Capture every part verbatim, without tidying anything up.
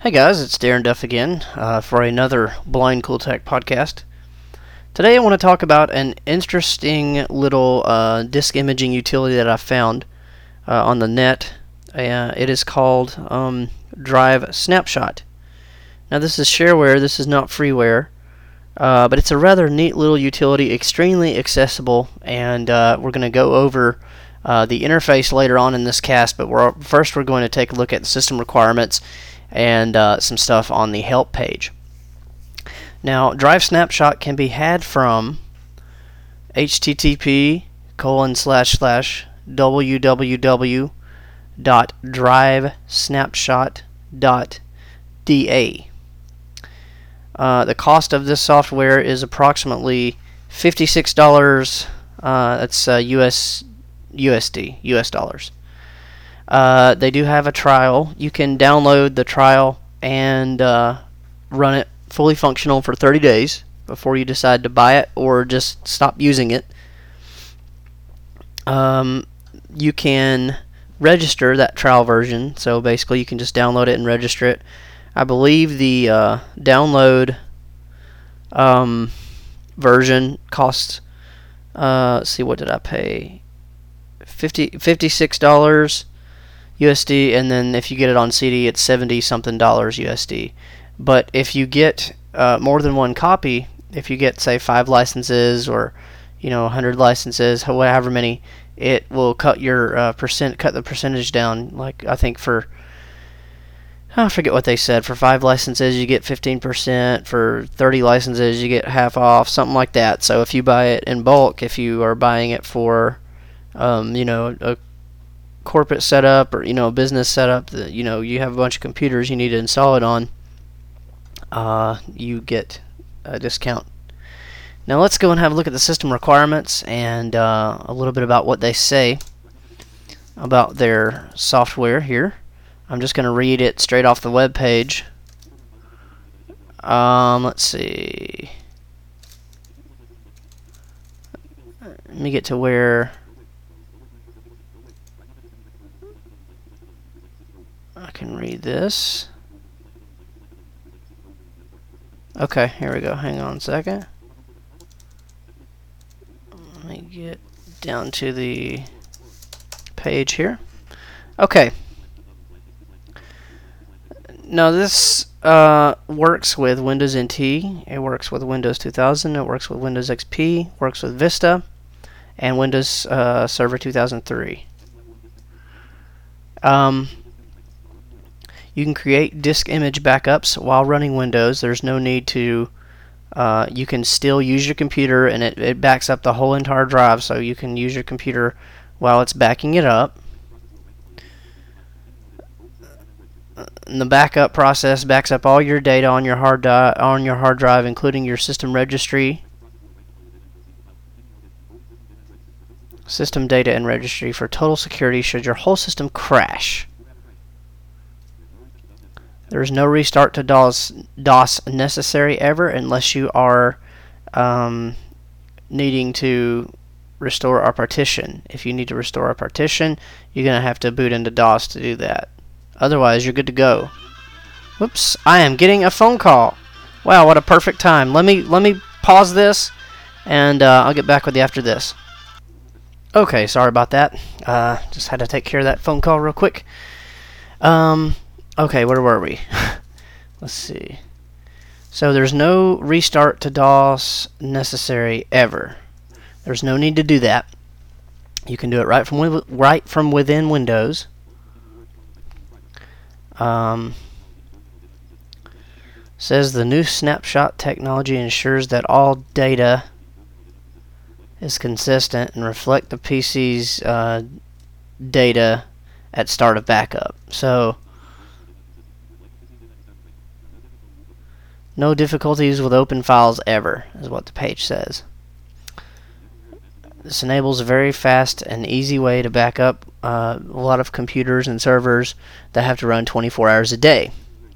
Hey guys, it's Darren Duff again uh, for another Blind Cool Tech podcast. Today I want to talk about an interesting little uh, disk imaging utility that I found uh, on the net. Uh, it is called um, Drive Snapshot. Now this is shareware, this is not freeware, uh, but it's a rather neat little utility, extremely accessible, and uh, we're going to go over uh, the interface later on in this cast, but we're, first we're going to take a look at the system requirements and uh, some stuff on the help page. Now, Drive Snapshot can be had from http colon slash slash www dot drive snapshot dot da. Uh, the cost of this software is approximately fifty-six dollars. Uh, that's uh, U S U S D, U S dollars. Uh, they do have a trial. You can download the trial and uh, run it fully functional for thirty days before you decide to buy it or just stop using it. Um, you can register that trial version, so basically you can just download it and register it. I believe the uh, download um, version costs, uh, let's see, what did I pay? fifty, fifty-six dollars U S D, and then if you get it on C D, it's seventy something dollars U S D. But if you get uh, more than one copy, if you get say five licenses or you know one hundred licenses, however many, it will cut your uh, percent, cut the percentage down. Like I think for I forget what they said. For five licenses, you get fifteen percent. For thirty licenses, you get half off, something like that. So if you buy it in bulk, if you are buying it for um, you know a corporate setup or you know a business setup that you know you have a bunch of computers you need to install it on, uh, you get a discount. Now let's go and have a look at the system requirements and uh, a little bit about what they say about their software here. I'm just going to read it straight off the web page. Um, let's see. Let me get to where I can read this. Okay, here we go. Hang on a second. Let me get down to the page here. Okay. Now this uh, works with Windows N T. It works with Windows two thousand. It works with Windows X P. Works with Vista, and Windows uh, Server two thousand three. Um. You can create disk image backups while running Windows. There's no need to, uh, you can still use your computer and it, it backs up the whole entire drive, so you can use your computer while it's backing it up. And the backup process backs up all your data on your hard di- on your hard drive, including your system registry, system data and registry for total security should your whole system crash. There is no restart to DOS, DOS necessary ever unless you are um, needing to restore our partition. If you need to restore a partition, you're going to have to boot into DOS to do that. Otherwise, you're good to go. Whoops, I am getting a phone call. Wow, what a perfect time. Let me let me pause this, and uh, I'll get back with you after this. Okay, sorry about that. Uh, just had to take care of that phone call real quick. Um... Okay, where were we? Let's see. So there's no restart to DOS necessary ever. There's no need to do that. You can do it right from right from within Windows. Um, says the new snapshot technology ensures that all data is consistent and reflect the P C's uh, data at start of backup. So no difficulties with open files ever, is what the page says. This enables a very fast and easy way to back up uh, a lot of computers and servers that have to run twenty-four hours a day.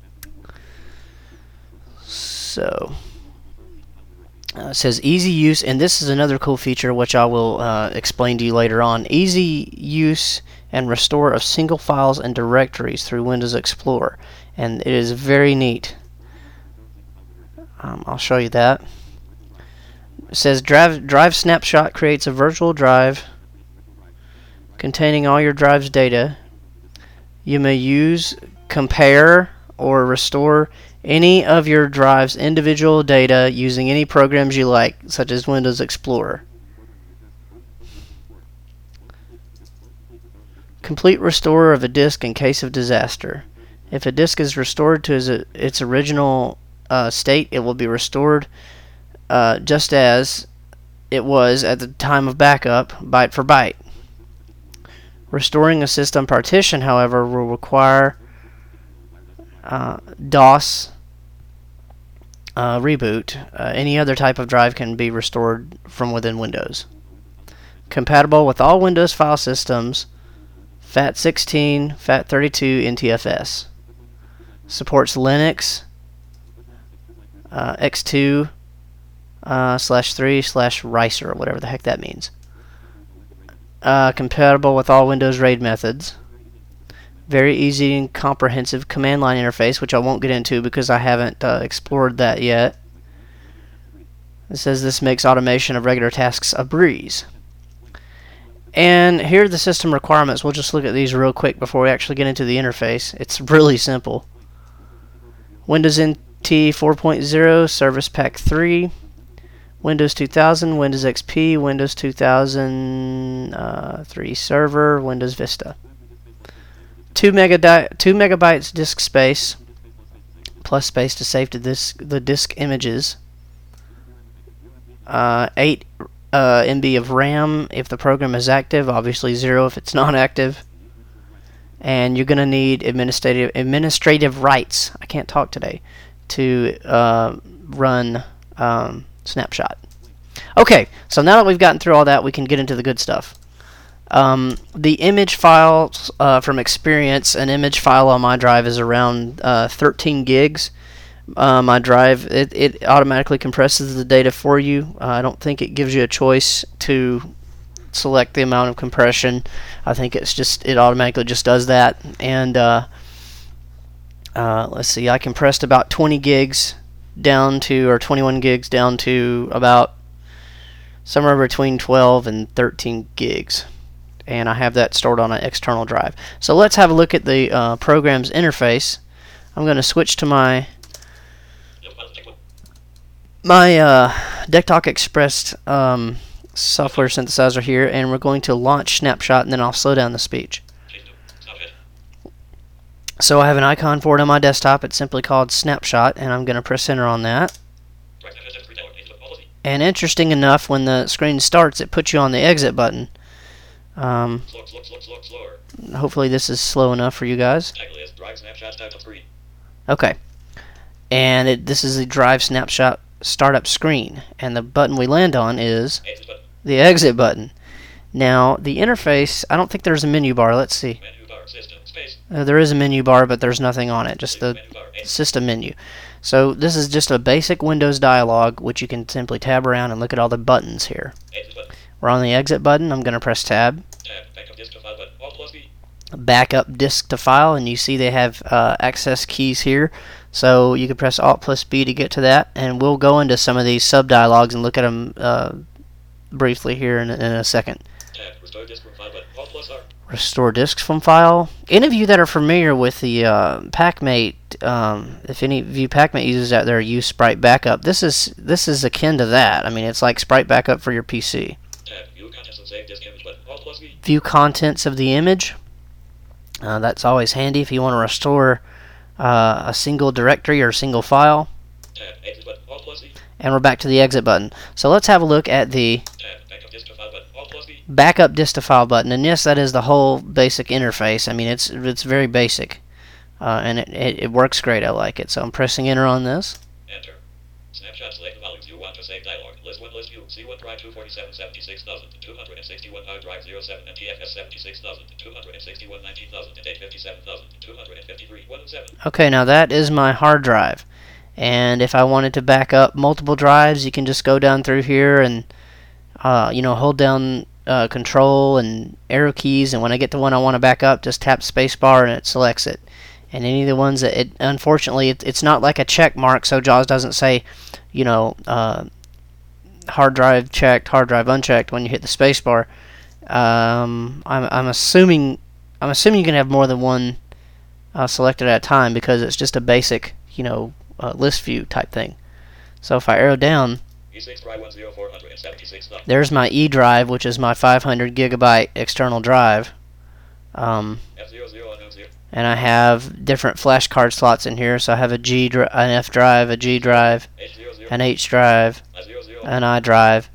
So, uh, it says easy use, and this is another cool feature which I will uh, explain to you later on. Easy use and restore of single files and directories through Windows Explorer. And it is very neat. Um, I'll show you that. It says drive, drive snapshot creates a virtual drive containing all your drive's data. You may use, compare, or restore any of your drive's individual data using any programs you like, such as Windows Explorer. Complete restore of a disk in case of disaster. If a disk is restored to its original uh, state, it will be restored uh, just as it was at the time of backup, byte for byte. Restoring a system partition, however, will require uh, DOS uh, reboot. Uh, any other type of drive can be restored from within Windows. Compatible with all Windows file systems, FAT sixteen, FAT thirty-two, N T F S. Supports Linux, uh, X two, uh, slash three, slash Ricer, or whatever the heck that means. Uh, compatible with all Windows RAID methods. Very easy and comprehensive command line interface, which I won't get into because I haven't uh, explored that yet. It says this makes automation of regular tasks a breeze. And here are the system requirements. We'll just look at these real quick before we actually get into the interface. It's really simple. Windows N T four point oh, Service Pack three, Windows two thousand, Windows X P, Windows two thousand three Server, Windows Vista. Two, megadi- two megabytes disk space, plus space to save to this, the disk images. Uh, eight uh, M B of RAM if the program is active, obviously zero if it's not active. And you're going to need administrative administrative rights, I can't talk today, to uh, run um, Snapshot. Okay, so now that we've gotten through all that, we can get into the good stuff. Um, the image file uh, from experience, an image file on my drive is around uh, thirteen gigs. Uh, my drive, it, it automatically compresses the data for you. Uh, I don't think it gives you a choice to select the amount of compression. I think it's just, it automatically just does that. And uh, uh, let's see, I compressed about twenty gigs down to, or twenty-one gigs down to about somewhere between twelve and thirteen gigs. And I have that stored on an external drive. So let's have a look at the uh, program's interface. I'm going to switch to my my uh, DECtalk Express um, software synthesizer here, and we're going to launch Snapshot, and then I'll slow down the speech. So I have an icon for it on my desktop. It's simply called Snapshot, and I'm going to press enter on that. And interesting enough, when the screen starts, it puts you on the exit button. Um, hopefully this is slow enough for you guys. Okay. And it, this is the Drive Snapshot startup screen. And the button we land on is the exit button. Now, the interface, I don't think there's a menu bar. Let's see. Uh, there is a menu bar, but there's nothing on it. Just the system menu. So this is just a basic Windows dialog, which you can simply tab around and look at all the buttons here. We're on the exit button. I'm going to press tab. Backup disk to file, and you see they have uh, access keys here. So you can press Alt plus B to get to that, and we'll go into some of these sub dialogues and look at them uh, briefly here in, in a second. Restore disks from file. Any of you that are familiar with the uh, PackMate, um, if any of you PackMate users out there use Sprite Backup, this is this is akin to that. I mean, it's like Sprite Backup for your P C. View contents of the image. Uh, that's always handy if you want to restore uh, a single directory or a single file. And we're back to the exit button. So let's have a look at the backup disk to file button. And yes, that is the whole basic interface. I mean, it's it's very basic, uh, and it, it it works great. I like it. So I'm pressing enter on this. Enter. Snapshot select the volumes you want to save dialog. List one, list view. C one drive two forty-seven seventy-six thousand two hundred sixty-one hard drive zero seven and T F S seventy-six thousand two hundred sixty-one nineteen thousand eight fifty-seven thousand two hundred fifty-three one seven. Okay, now that is my hard drive. And if I wanted to back up multiple drives, you can just go down through here and uh, you know, hold down uh, control and arrow keys, and when I get the one I want to back up, just tap spacebar and it selects it. And any of the ones that it, unfortunately, it, it's not like a check mark, so JAWS doesn't say, you know, uh, hard drive checked, hard drive unchecked when you hit the spacebar. Um, I'm, I'm assuming, I'm assuming you can have more than one uh, selected at a time because it's just a basic, you know, uh, list view type thing. So if I arrow down, there's my E drive, which is my five hundred gigabyte external drive. Um, and I have different flash card slots in here. So I have a G, dri- an F drive, a G drive, an H drive, an I drive,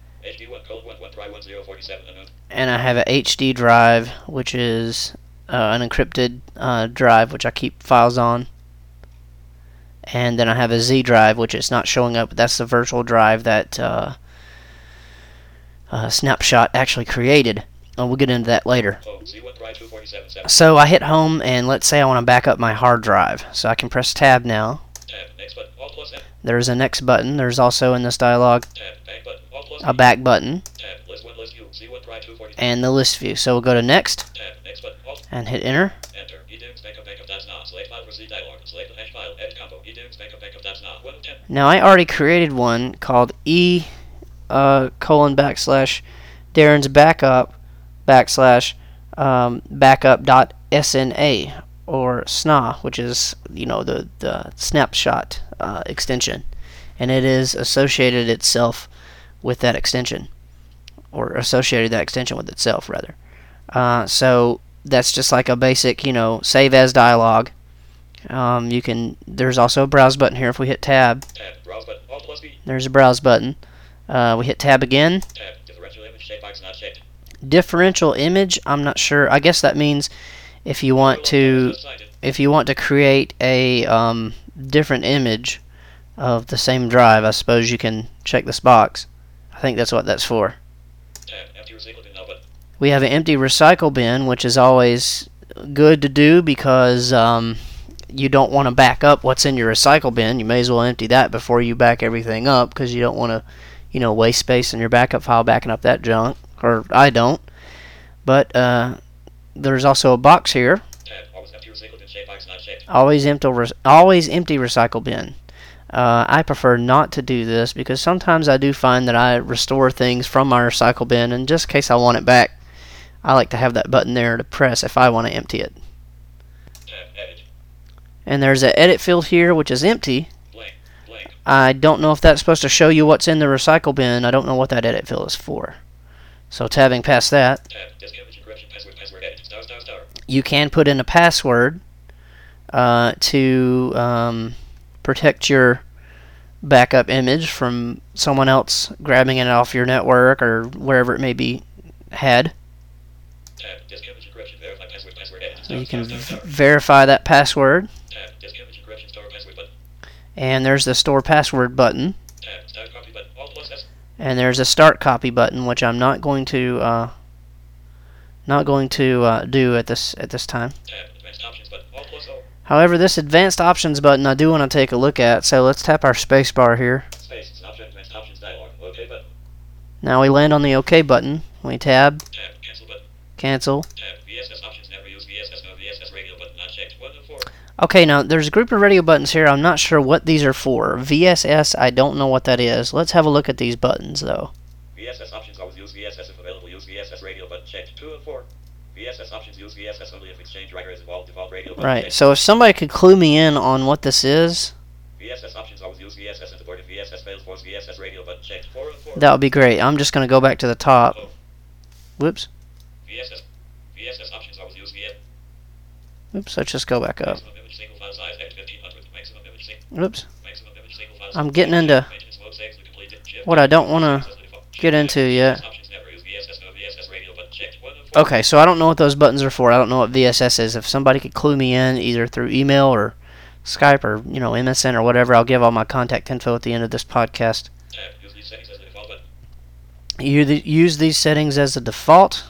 and I have a H D drive, which is uh, an encrypted uh, drive, which I keep files on. And then I have a Z drive, which is not showing up, but that's the virtual drive that uh, uh, Snapshot actually created. And we'll get into that later. So I hit home, and let's say I want to back up my hard drive. So I can press tab now. There's a next button. There's also in this dialog a back button and the list view. So we'll go to next and hit enter. Now I already created one called E uh, colon backslash Darren's backup backslash um, backup dot S N A or S N A, which is, you know, the the snapshot uh, extension, and it is associated itself with that extension, or associated that extension with itself rather. Uh, so that's just like a basic, you know, save as dialog. Um, you can. There's also a browse button here. If we hit tab, Tab, browse button, Alt plus B. There's a browse button. Uh, we hit tab again. Tab, differential image checkbox not checked. Differential image. I'm not sure. I guess that means if you want to, if you want to create a um, different image of the same drive, I suppose you can check this box. I think that's what that's for. Tab, empty recycle bin now button. We have an empty recycle bin, which is always good to do because um, you don't want to back up what's in your recycle bin. You may as well empty that before you back everything up because you don't want to, you know, waste space in your backup file backing up that junk. Or I don't. But uh, there's also a box here. Tab, always empty recycle bin checkbox not checked. Always empty, always empty recycle bin. Uh, I prefer not to do this because sometimes I do find that I restore things from my recycle bin, and just in case I want it back, I like to have that button there to press if I want to empty it. Tab, edit. And there's an edit field here, which is empty. Blank, blank. I don't know if that's supposed to show you what's in the recycle bin. I don't know what that edit field is for. So tabbing past that, Tab, disk image encryption password password edit star star star. you can put in a password uh, to um, protect your backup image from someone else grabbing it off your network or wherever it may be had. Tab, disk image encryption verify password password edit So star you can star star v- star. verify that password. Tab, disk image encryption store password button. And there's the store password button. Tab, start copy button. Alt plus S. And there's a start copy button, which I'm not going to uh, not going to uh, do at this at this time. Tab, advanced options button. Alt plus O. However, this advanced options button I do want to take a look at. So let's tap our space bar here. Space, option, advanced options dialog. OK button. Now we land on the OK button. We tab, Tab, cancel button. cancel. Tab, V S S options never use V S S no V S S radio button not checked. one of four. Okay, now there's a group of radio buttons here. I'm not sure what these are for. V S S, I don't know what that is. Let's have a look at these buttons though. V S S options always use V S S if available. Use V S S radio button checked. two of four. V S S options use V S S only if exchange writer is involved. Default radio button Right, checked. so if somebody could clue me in on what this is, V S S options always use V S S and aborted V S S fails force V S S radio button checked. four of four. that would be great. I'm just going to go back to the top. Oh. Whoops. V S S. V S S options always use V S S. Oops, let's just go back up. Maximum image single file size at fifteen hundred. Maximum image single. Oops. Maximum image single file I'm size. getting into Maintenance mode saves the complete shift. what I don't want to get into yet. Options never use V S S no V S S radio button checked. one of four. Okay, so I don't know what those buttons are for. I don't know what V S S is. If somebody could clue me in either through email or Skype or, you know, M S N or whatever, I'll give all my contact info at the end of this podcast. Tab, use these settings as the default button. You th- use these settings as the default.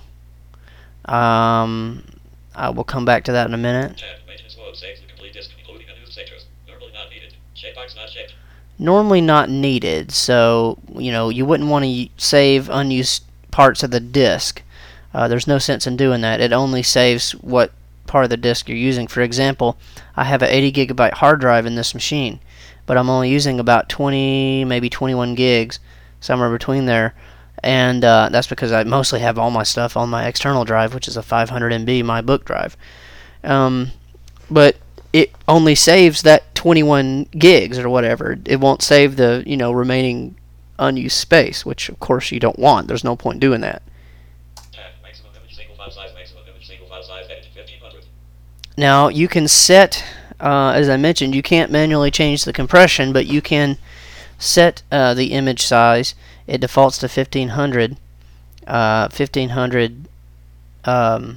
Um, I will come back to that in a minute. Tab, maintenance mode saves the complete disk, including unused sectors. Normally not needed. Checkbox not checked. Normally not needed, so, you know, you wouldn't want to save unused parts of the disk. Uh, there's no sense in doing that. It only saves what part of the disk you're using. For example, I have an eighty gigabyte hard drive in this machine, but I'm only using about twenty, maybe twenty-one gigs, somewhere between there, and uh, that's because I mostly have all my stuff on my external drive, which is a five hundred megabyte my book drive. Um, but it only saves that twenty-one gigs or whatever. It won't save the, you know, remaining unused space, which of course you don't want. There's no point doing that. Maximum image single file size, maximum image single file size, edit fifteen hundred. Now you can set, uh, as I mentioned, you can't manually change the compression, but you can set uh, the image size. It defaults to fifteen hundred, uh, fifteen hundred um,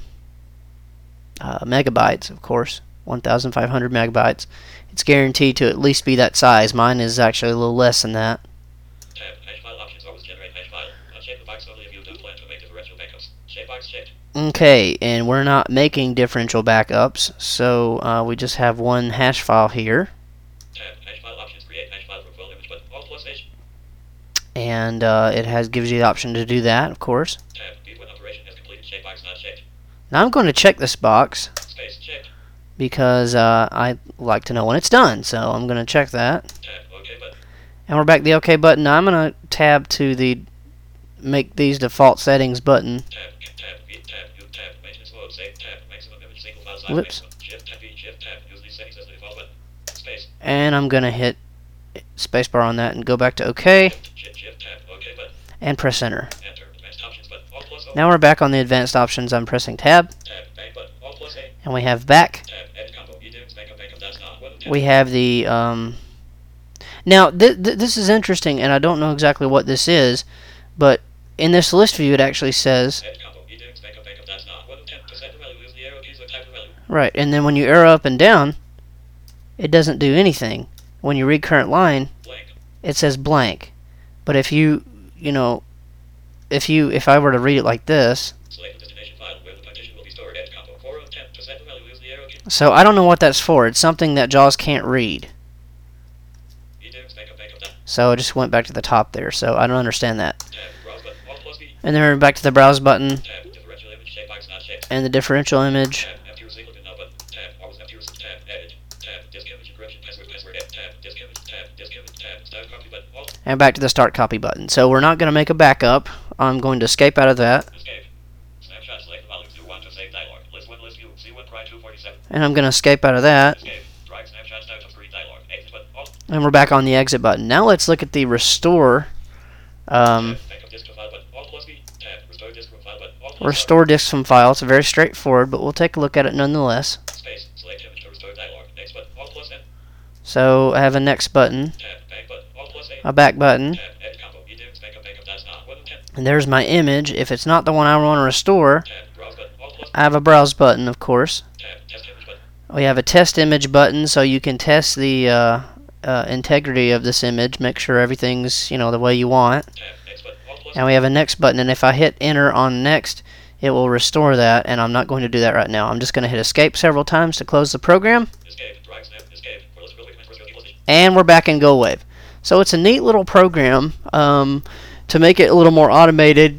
uh, megabytes, of course. fifteen hundred megabytes. It's guaranteed to at least be that size. Mine is actually a little less than that. Tab, hash file options, always generate hash file. Uncheck the box only if you do plan to make differential backups. Check box checked. Okay, and we're not making differential backups, so uh, we just have one hash file here. Tab, hash file options, create hash file from full image button, Alt plus H. And uh, it has gives you the option to do that, of course. Tab, view when operation has completed, check box not checked. Now I'm going to check this box Space checked. because uh, I like to know when it's done, so I'm going to check that. Tab, OK button. And we're back to the OK button. Now I'm going to tab to the make these default settings button. Tab, tab, view, tab, view, tab, maintenance mode, save, tab, maximum image single file size, Whoops. maximum, shift, tab, V, shift, tab, use these settings as the default button. Space. And I'm going to hit spacebar on that and go back to OK Shift, shift, tab, OK button. and press enter. Enter, advanced options button, Alt plus O. Now we're back on the advanced options. I'm pressing tab, Tab, back button, Alt plus A. and we have back. Tab, edit combo, edims, backup, backup, that's not one, tab. We have the um, now th th this is interesting, and I don't know exactly what this is, but in this list view it actually says Edit combo, edims, backup, backup, that's not one, tab. To set the value, use the arrow keys or type the value. right, and then when you arrow up and down, it doesn't do anything. When you read current line, Blank. it says blank. But if you you know if you if I were to read it like this, Select the destination file where the partition will be stored. Edit combo, four of ten. To set the value, use the arrow key. so I don't know what that's for. It's something that JAWS can't read. Edims, backup, backup, that. So it just went back to the top there. So I don't understand that. Tab, browse button, Alt plus V. And then we're back to the browse button Tab, differential image, checkbox not checked. and the differential image. Tab, empty or single now button. Tab, always empty or tab, edit. Tab, disk image encryption, password, password, edit. Tab, disk image, tab, disk image, tab, start copy button, Alt. And back to the start copy button. So we're not going to make a backup. I'm going to escape out of that. Escape. Snapshot, select the volume you want to save dialog. List one, list view, C one, Pry two forty-seven. And I'm going to escape out of that. Escape. Drive snapshot, start to screen dialog. Exit button, Alt. And we're back on the exit button. Now let's look at the restore. Um, Tab, backup disk to file button, Alt plus V. Tab, restore disk from file button, Alt plus restore disk from file. It's very straightforward, but we'll take a look at it nonetheless. R. Space. Select image to restore dialog. Next button, Alt plus N. So I have a next button, Tab, back button, Alt plus A. a back button, Tab, edit combo, edims, backup, backup, that's not one of ten. and there's my image. If it's not the one I want to restore, Tab, browse button, Alt plus I have a browse button, of course. Tab, test image button. We have a test image button, so you can test the uh, uh, integrity of this image, make sure everything's, you know, the way you want. Tab, next button, Alt plus And we have a next button, and if I hit enter on next, it will restore that, and I'm not going to do that right now. I'm just going to hit escape several times to close the program, escape. Drive snap, escape. For list really quick, first position. and we're back in GoWave. So it's a neat little program um, to make it a little more automated.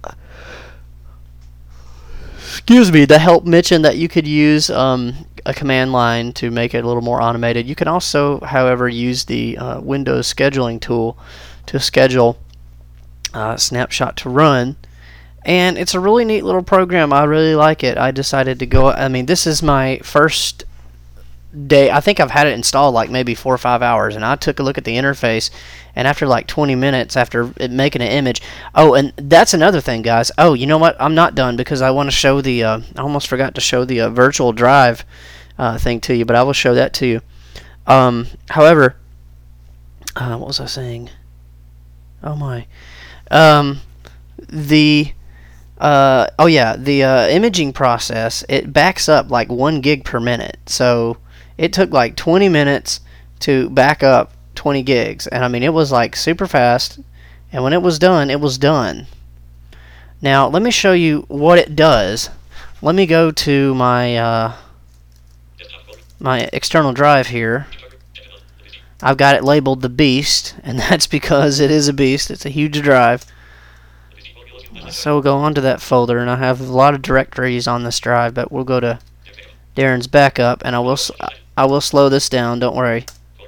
Excuse me, to help mention that you could use um, a command line to make it a little more automated. You can also, however, use the uh, Windows scheduling tool to schedule uh, Snapshot to run. And it's a really neat little program. I really like it. I decided to go, I mean, this is my first day. I think I've had it installed like maybe four or five hours, and I took a look at the interface, and after like twenty minutes after it making an image, oh, and that's another thing, guys. Oh, you know what? I'm not done because I want to show the, uh, I almost forgot to show the uh, virtual drive uh, thing to you, but I will show that to you. Um, however, uh, what was I saying? Oh my. Um, the... Uh, oh yeah, the uh, imaging process, it backs up like one gig per minute. So it took like twenty minutes to back up twenty gigs. And I mean, it was like super fast. And when it was done, it was done. Now, let me show you what it does. Let me go to my, uh, my external drive here. I've got it labeled the Beast, and that's because it is a beast. It's a huge drive. So we'll go onto that folder, and I have a lot of directories on this drive, but we'll go to Darren's backup, and I will s- I will slow this down. Don't worry.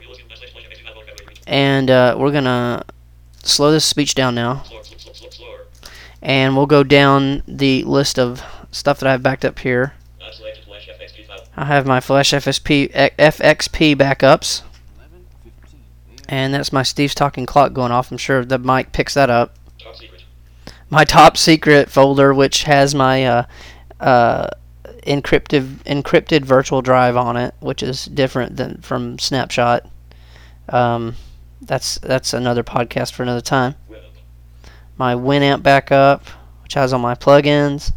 And uh, we're gonna slow this speech down now, and we'll go down the list of stuff that I have backed up here. I have my Flash F S P F X P backups, and that's my Steve's Talking Clock going off. I'm sure the mic picks that up. My top secret folder, which has my uh, uh, encrypted encrypted virtual drive on it, which is different than from Snapshot. Um, that's that's another podcast for another time. My Winamp backup, which has all my plugins.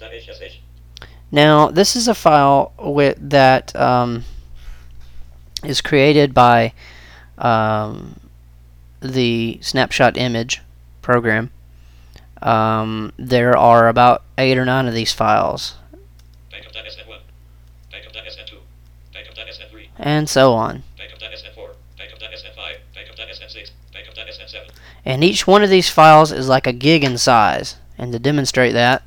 Now, this is a file with that um, is created by um, the Snapshot Image program. Um, there are about eight or nine of these files, and so on. And each one of these files is like a gig in size. And to demonstrate that,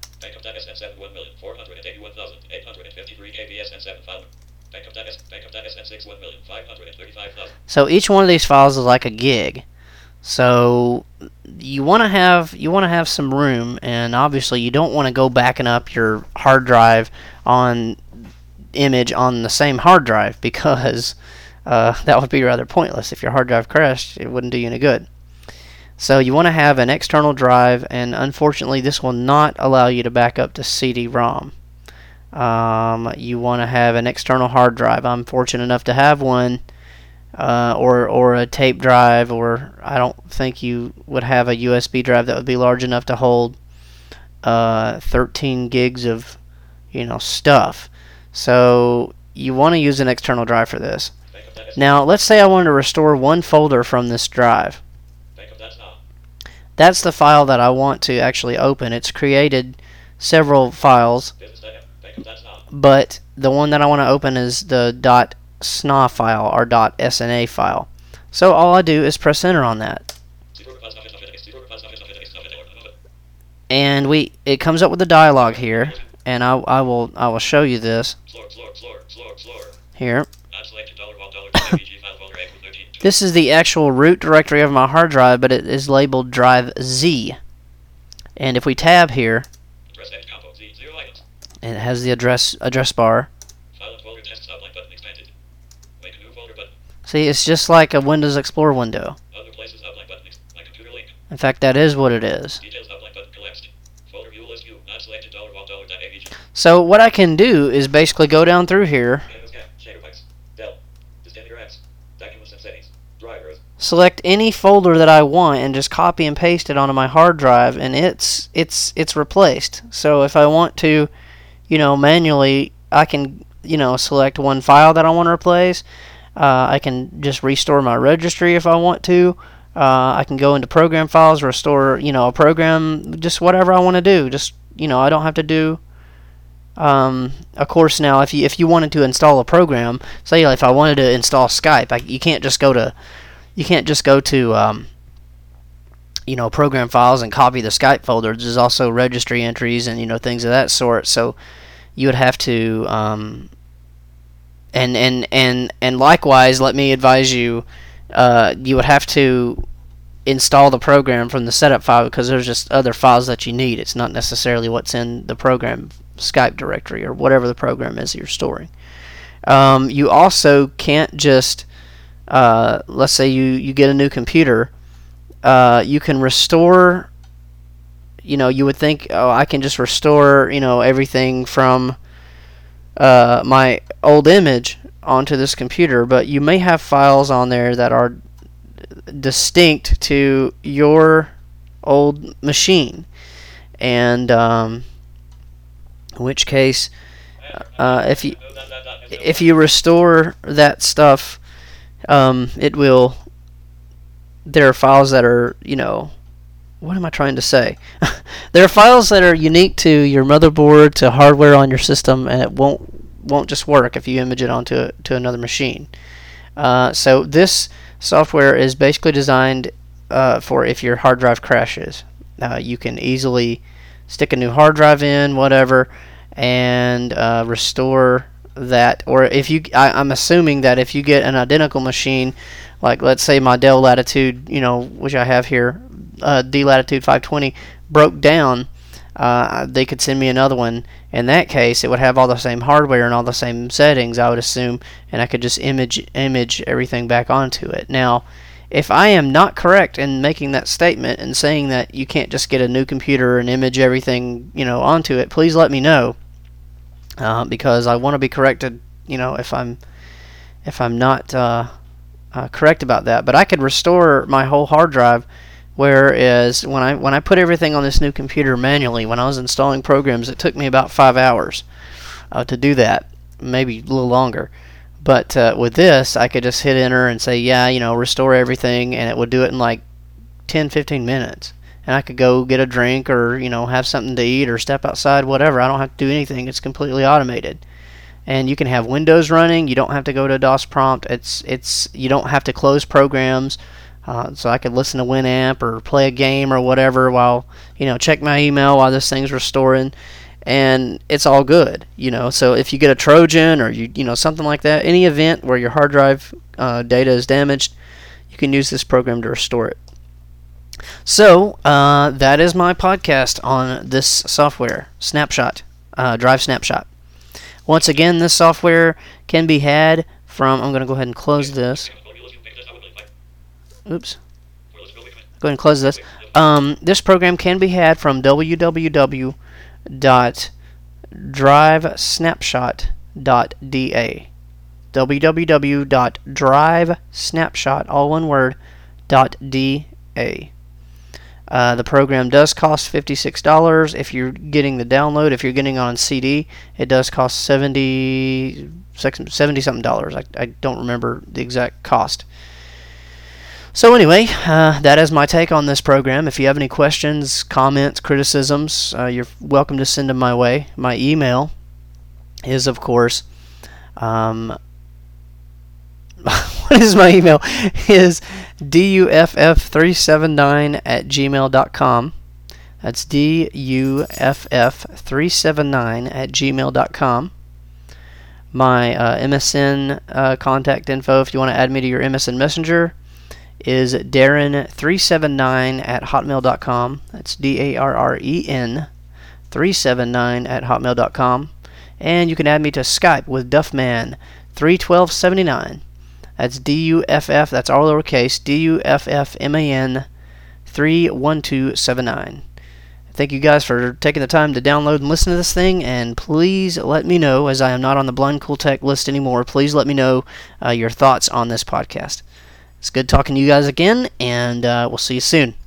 so each one of these files is like a gig. So you want to have you want to have some room, and obviously you don't want to go backing up your hard drive on image on the same hard drive, because uh, that would be rather pointless. If your hard drive crashed, it wouldn't do you any good. So you want to have an external drive, and unfortunately this will not allow you to back up to C D ROM. Um, you want to have an external hard drive. I'm fortunate enough to have one. Uh, or or a tape drive, or I don't think you would have a U S B drive that would be large enough to hold uh, thirteen gigs of, you know, stuff. So you want to use an external drive for this. Now, let's say I wanted to restore one folder from this drive. That's the file that I want to actually open. It's created several files, but the one that I want to open is the .sna file or .sna file. So all I do is press enter on that, and we it comes up with a dialog here, and I, I will I will show you this here. This is the actual root directory of my hard drive, but it is labeled drive Z. And if we tab here, it has the address address bar. See, it's just like a Windows Explorer window. In fact, that is what it is. So what I can do is basically go down through here, select any folder that I want, and just copy and paste it onto my hard drive, and it's it's it's replaced. So if I want to, you know, manually, I can, you know, select one file that I want to replace. Uh, I can just restore my registry if I want to. Uh, I can go into program files, restore, you know, a program, just whatever I want to do. Just, you know, I don't have to do. Um, of course, now if you if you wanted to install a program, say if I wanted to install Skype, I, you can't just go to you can't just go to um, you know, program files and copy the Skype folder. There's also registry entries and, you know, things of that sort. So you would have to um, and and and and likewise, let me advise you, uh, you would have to install the program from the setup file, because there's just other files that you need. It's not necessarily what's in the program Skype directory or whatever the program is that you're storing. Um, you also can't just uh, let's say you, you get a new computer, uh, you can restore, you know, you would think, oh, I can just restore, you know, everything from uh, my old image onto this computer, but you may have files on there that are distinct to your old machine, and um, in which case, uh, if you if you restore that stuff, um, it will. There are files that are, you know, what am I trying to say? There are files that are unique to your motherboard, to hardware on your system, and it won't won't just work if you image it onto to another machine. Uh, so this software is basically designed uh, for if your hard drive crashes. Uh, you can easily stick a new hard drive in, whatever, and uh, restore that. Or if you, I, I'm assuming that if you get an identical machine, like let's say my Dell Latitude, you know, which I have here, uh, D Latitude five twenty, broke down, uh, they could send me another one. In that case, it would have all the same hardware and all the same settings, I would assume, and I could just image image everything back onto it. Now, if I am not correct in making that statement and saying that you can't just get a new computer and image everything, you know, onto it, please let me know, uh, because I want to be corrected, you know, if I'm if I'm not uh, uh, correct about that. But I could restore my whole hard drive, whereas when I when I put everything on this new computer manually, when I was installing programs, it took me about five hours uh, to do that, maybe a little longer. But uh, with this, I could just hit enter and say, yeah, you know, restore everything, and it would do it in like ten, fifteen minutes. And I could go get a drink or, you know, have something to eat or step outside, whatever. I don't have to do anything. It's completely automated. And you can have Windows running. You don't have to go to a DOS prompt. It's it's you don't have to close programs. Uh, so I could listen to Winamp or play a game or whatever while, you know, check my email while this thing's restoring. And it's all good, you know. So if you get a Trojan or you you know something like that, any event where your hard drive uh, data is damaged, you can use this program to restore it. So uh, that is my podcast on this software, Snapshot, uh, Drive Snapshot. Once again, this software can be had from. I'm going to go ahead and close this. Oops. Go ahead and close this. Um, this program can be had from w w w dot drive snapshot dot d a. w w w dot drive snapshot, all one word, dot d a. Uh, the program does cost fifty-six dollars. If you're getting the download, if you're getting on C D, it does cost seventy, seventy something dollars. I, I don't remember the exact cost. So anyway, uh, that is my take on this program. If you have any questions, comments, criticisms, uh, you're welcome to send them my way. My email is, of course, um, what is my email? Is D U F F three seven nine at gmail dot com. That's D U F F three seven nine at gmail dot com. My uh, M S N uh, contact info, if you want to add me to your M S N Messenger, is Darren three seven nine at hotmail dot com. That's D A R R E N three seven nine at hotmail dot com. And you can add me to Skype with Duffman three twelve seventy-nine. That's D U F F, that's all lowercase, D U F F M A N three one two seven nine. Thank you guys for taking the time to download and listen to this thing, and please let me know, as I am not on the Blind Cool Tech list anymore, please let me know uh, your thoughts on this podcast. It's good talking to you guys again, and uh, we'll see you soon.